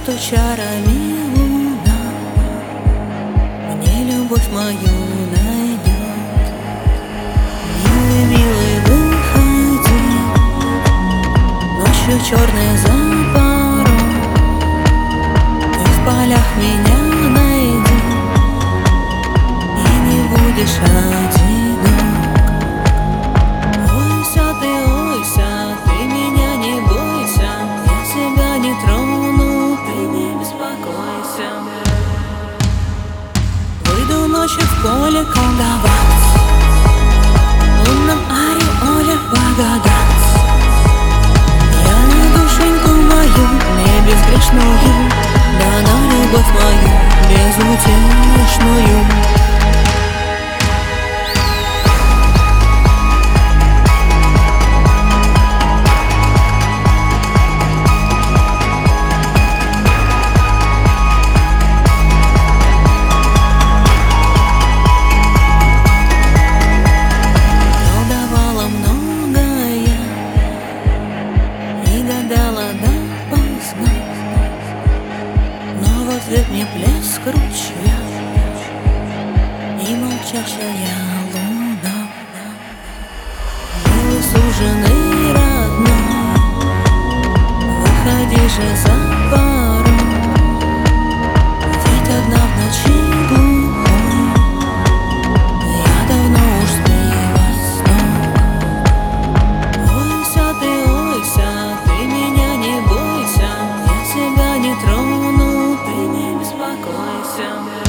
что чарами луна мне любовь мою найдет. Милый, милый, выходи, ночью черный за порог, ты в полях меня найди, и не будешь одинок. Ойся, ты меня не бойся, я тебя не трону, ты не беспокойся. Выйду ночью в поле колдовать, в лунном ореоле благодать. Я душеньку мою, не безгрешную, дана любовь мою безутешную. Гадала допоздна, но в ответ мне плеск ручья и молчащая луна. Милый суженый родной, выходи же за порог, ведь одна в ночи глухой я давно уж сбилась с ног. Ойся, ты меня не бойся, я тебя не трону, ты не беспокойся.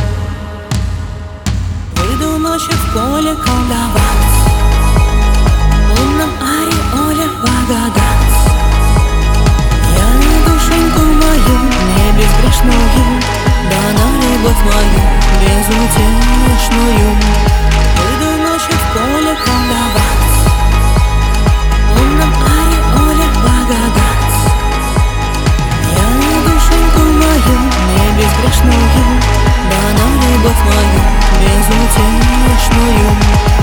Выйду ночью в поле колдовать, в лунном ореоле благодать. Я душеньку мою, не безгрешную, дана любовь мою безутешную. Выйду ночью в поле колдовать, в лунном ореоле благодать. Я душеньку мою, не безгрешную, дана любовь мою безутешную.